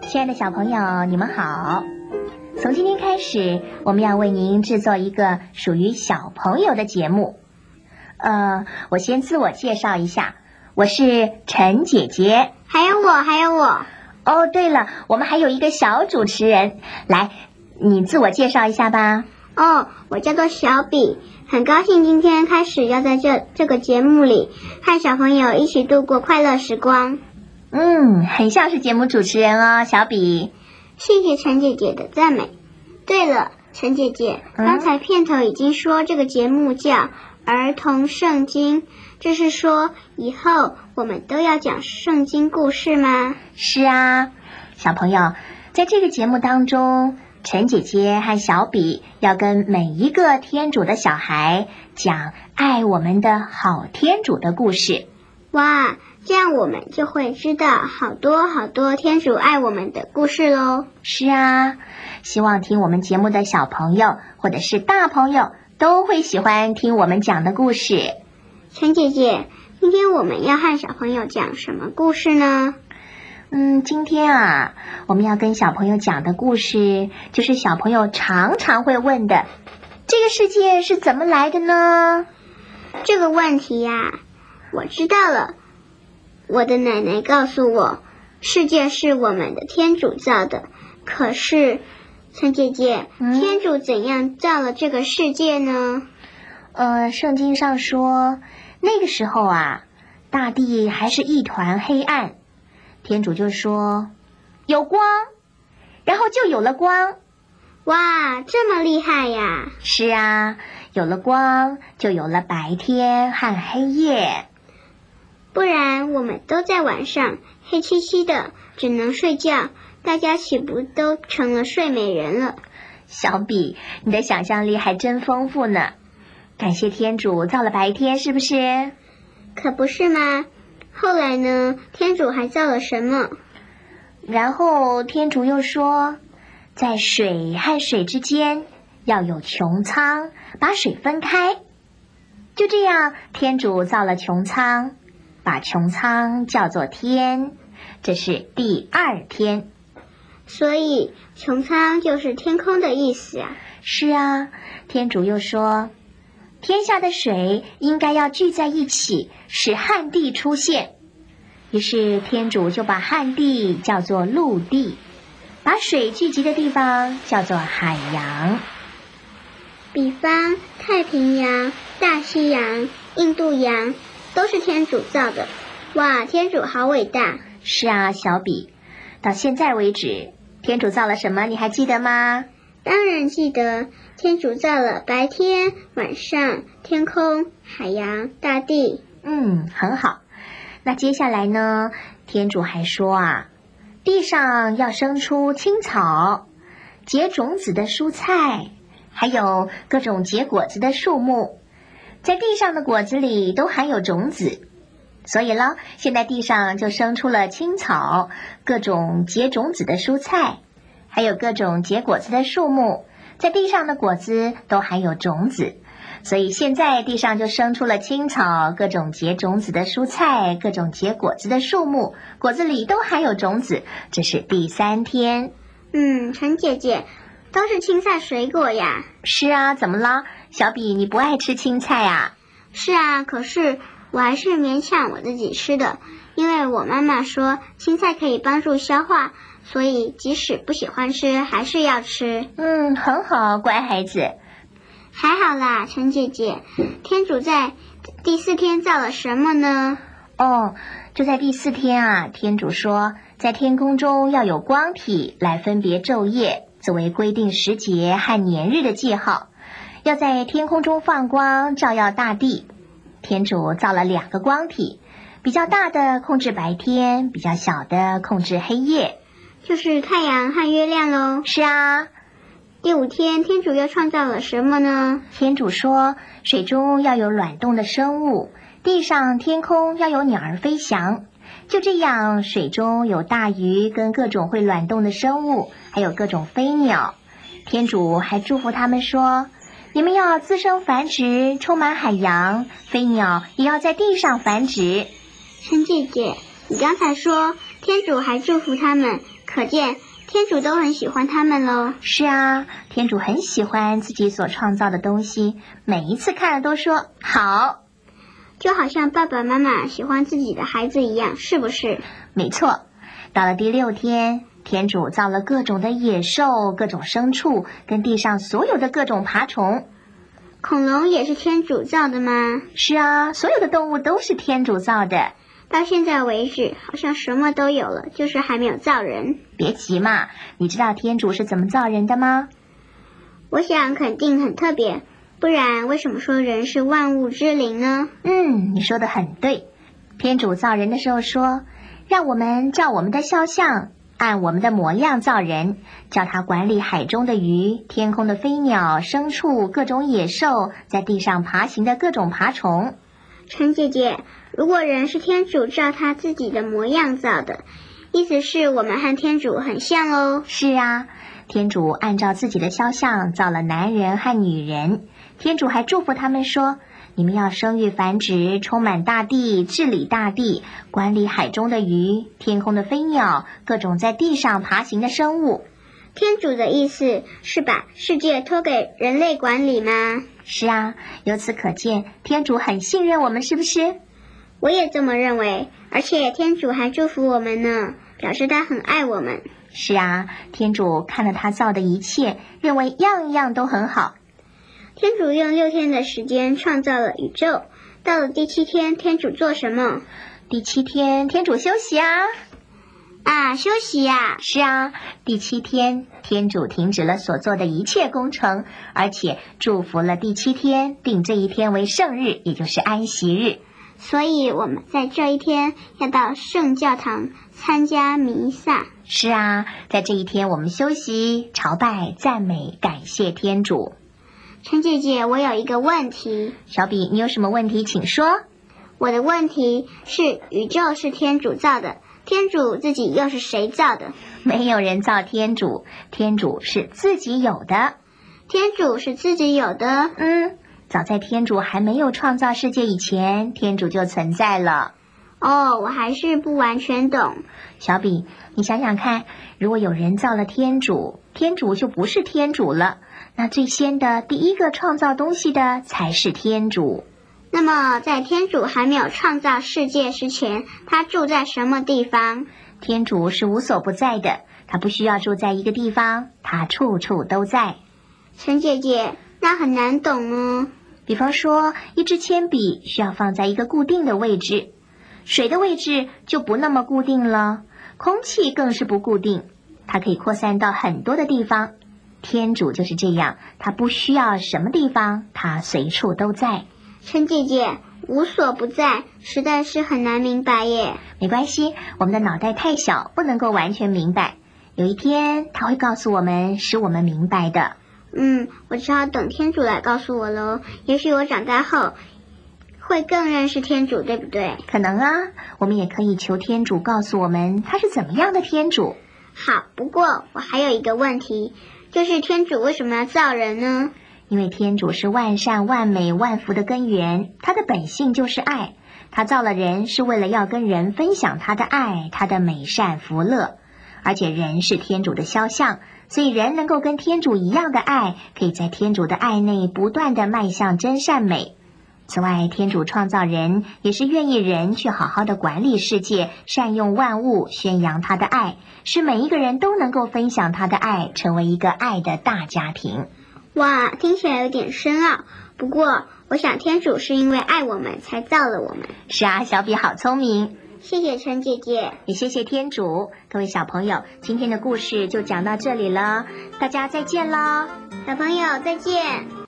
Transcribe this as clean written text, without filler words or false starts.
亲爱的小朋友，你们好！从今天开始，我们要为您制作一个属于小朋友的节目。我先自我介绍一下，我是陈姐姐。 还有我。 哦，对了，我们还有一个小主持人，来，你自我介绍一下吧。 我叫做小比，很高兴今天开始要在这个节目里和小朋友一起度过快乐时光。 很像是节目主持人哦，小比。 谢谢陈姐姐的赞美。对了，陈姐姐，刚才片头已经说这个节目叫儿童圣经，这是说以后我们都要讲圣经故事吗？ 是啊，小朋友，在这个节目当中，陈姐姐和小比要跟每一个天主的小孩讲爱我们的好天主的故事。 哇，这样我们就会知道好多天主爱我们的故事咯。 是啊，希望听我们节目的小朋友或者是大朋友都会喜欢听我们讲的故事。 陈姐姐，今天我们要和小朋友讲什么故事呢？ 今天我们要跟小朋友讲的故事就是小朋友常常会问的，这个世界是怎么来的呢？ 这个问题呀，我知道了。我的奶奶告诉我，世界是我们的天主造的。可是，陈姐姐，天主怎样造了这个世界呢？ 圣经上说，那个时候大地还是一团黑暗，天主就说有光，然后就有了光。 哇，这么厉害呀！ 是啊，有了光，就有了白天和黑夜。 不然我们都在晚上黑漆漆的，只能睡觉，大家岂不都成了睡美人了？ 小比，你的想象力还真丰富呢。感谢天主造了白天，是不是？ 可不是吗？后来呢？天主还造了什么？ 然后天主又说，在水和水之间要有穹苍，把水分开。就这样，天主造了穹苍，把穹苍叫做天，这是第二天。 所以穹苍就是天空的意思啊。 是啊，天主又说，天下的水应该要聚在一起，使旱地出现。于是天主就把旱地叫做陆地，把水聚集的地方叫做海洋。 比方太平洋、大西洋、印度洋都是天主造的。哇，天主好伟大！ 是啊，小比，到现在为止，天主造了什么？你还记得吗？ 当然记得，天主造了白天、晚上、天空、海洋、大地。 很好。那接下来呢？天主还说地上要生出青草、结种子的蔬菜，还有各种结果子的树木。在地上的果子里都含有种子，所以了，现在地上就生出了青草、各种结种子的蔬菜，还有各种结果子的树木。在地上的果子都含有种子，所以现在地上就生出了青草、各种结种子的蔬菜、各种结果子的树木，果子里都含有种子，这是第三天。 陈姐姐，都是青菜水果呀。 是啊，怎么了？小比，你不爱吃青菜啊？ 是啊，可是我还是勉强我自己吃的，因为我妈妈说青菜可以帮助消化，所以即使不喜欢吃还是要吃。 很好，乖孩子。 还好啦，陈姐姐，天主在第四天造了什么呢？ 就在第四天天主说，在天空中要有光体来分别昼夜，作为规定时节和年日的记号，要在天空中放光，照耀大地。天主造了2个光体，比较大的控制白天，比较小的控制黑夜， 就是太阳和月亮咯。 是啊。 第5天，天主又创造了什么呢？ 天主说，水中要有卵动的生物，地上天空要有鸟儿飞翔。就这样，水中有大鱼跟各种会卵动的生物，还有各种飞鸟。天主还祝福他们说，你们要滋生繁殖，充满海洋，飞鸟也要在地上繁殖。 陈姐姐，你刚才说天主还祝福他们可见天主都很喜欢他们咯。 是啊，天主很喜欢自己所创造的东西，每一次看了都说好。 就好像爸爸妈妈喜欢自己的孩子一样，是不是？ 没错。到了第6天，天主造了各种的野兽、各种牲畜，跟地上所有的各种爬虫。 恐龙也是天主造的吗？ 是啊，所有的动物都是天主造的。 到现在为止，好像什么都有了，就是还没有造人。 别急嘛，你知道天主是怎么造人的吗？ 我想肯定很特别，不然为什么说人是万物之灵呢？ 你说得很对。天主造人的时候说，让我们照我们的肖像，按我们的模样造人，叫他管理海中的鱼、天空的飞鸟、牲畜、各种野兽，在地上爬行的各种爬虫。 陈姐姐，如果人是天主照他自己的模样造的，意思是我们和天主很像咯。 是啊，天主按照自己的肖像造了男人和女人，天主还祝福他们说，你们要生育繁殖，充满大地，治理大地，管理海中的鱼、天空的飞鸟，各种在地上爬行的生物。 天主的意思是把世界托给人类管理吗？ 是啊，由此可见，天主很信任我们，是不是？ 我也这么认为，而且天主还祝福我们呢，表示他很爱我们。 是啊，天主看了他造的一切，认为样样都很好。 天主用6天的时间创造了宇宙，到了第7天，天主做什么？ 第7天，天主休息啊。 休息呀。 是啊，第7天，天主停止了所做的一切工程，而且祝福了第7天，定这一天为圣日，也就是安息日。 所以我们在这一天要到圣教堂参加弥撒。 是啊，在这一天我们休息、朝拜、赞美、感谢天主。 陈姐姐，我有一个问题。 小比，你有什么问题请说。 我的问题是，宇宙是天主造的，天主自己又是谁造的？ 没有人造天主，天主是自己有的。 天主是自己有的？ 早在天主还没有创造世界以前，天主就存在了。 我还是不完全懂。 小比，你想想看，如果有人造了天主，天主就不是天主了，那最先的第一个创造东西的才是天主。 那么在天主还没有创造世界之前，他住在什么地方？ 天主是无所不在的，他不需要住在一个地方，他处处都在。 陈姐姐，那很难懂哦。 比方说，一支铅笔需要放在一个固定的位置，水的位置就不那么固定了，空气更是不固定，它可以扩散到很多的地方。天主就是这样，他不需要什么地方，他随处都在。 陈姐姐，无所不在，实在是很难明白耶。 没关系，我们的脑袋太小，不能够完全明白。有一天，他会告诉我们，使我们明白的。 我只好等天主来告诉我咯。也许我长大后会更认识天主，对不对？ 可能啊，我们也可以求天主告诉我们他是怎么样的天主。 好，不过我还有一个问题，就是天主为什么要造人呢？ 因为天主是万善万美万福的根源，他的本性就是爱，他造了人是为了要跟人分享他的爱，他的美善福乐。而且人是天主的肖像，所以人能够跟天主一样的爱，可以在天主的爱内不断地迈向真善美。此外，天主创造人也是愿意人去好好的管理世界，善用万物，宣扬他的爱，使每一个人都能够分享他的爱，成为一个爱的大家庭。 哇，听起来有点深奥，不过我想天主是因为爱我们才造了我们。 是啊，小比好聪明。 谢谢陈姐姐， 也谢谢天主。各位小朋友，今天的故事就讲到这里了，大家再见啦。 小朋友再见。